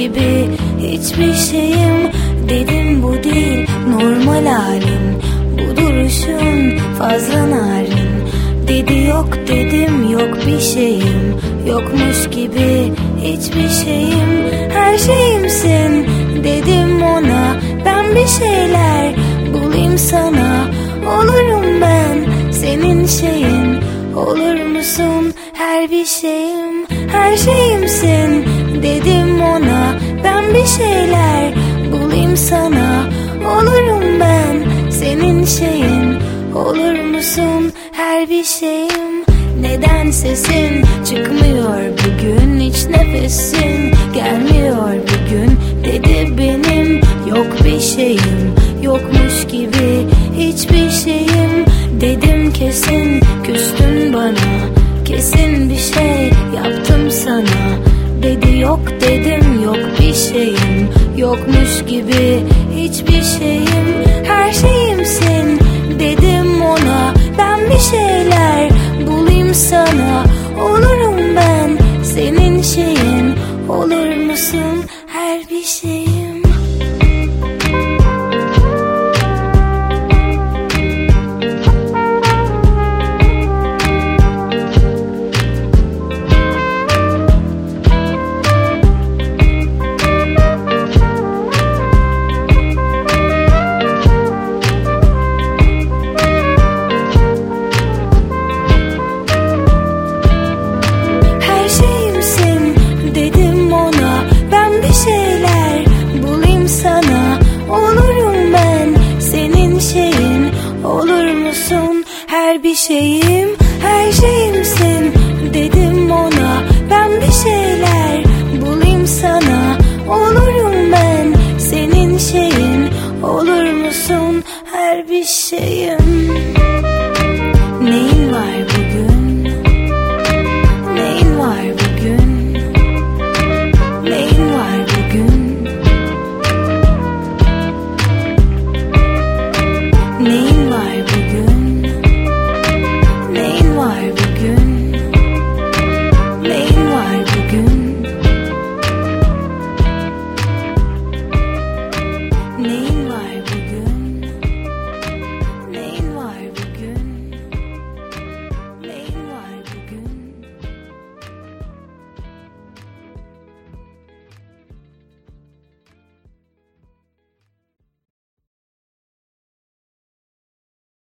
gibi hiçbir şeyim. Dedim bu değil normal halim, bu duruşun fazla narin. Dedi yok dedim yok bir şeyim, yokmuş gibi hiçbir şeyim. Her şeyimsin dedim ona, ben bir şeyler bulayım sana. Olurum ben senin şeyin, olur musun her bir şeyim. Her şeyimsin dedim ona, ben bir şeyler bulayım sana. Olurum ben senin şeyin, olur musun her bir şeyim. Neden sesin çıkmıyor bugün, hiç nefesin gelmiyor bugün. Dedi benim yok bir şeyim, yokmuş gibi hiçbir şeyim. Dedim kesin küstün bana, kesin bir şey yaptım sana. Dedi yok dedim yok bir şeyim, yokmuş gibi hiçbir şeyim. Her şeyimsin dedim ona, ben bir şeyler bulayım sana. Olurum ben senin şeyin, olur musun her bir şeyim. Her bir şeyim, her şeyimsin dedim ona, ben bir şeyler bulayım sana. Olurum ben senin şeyin, olur musun her bir şeyim.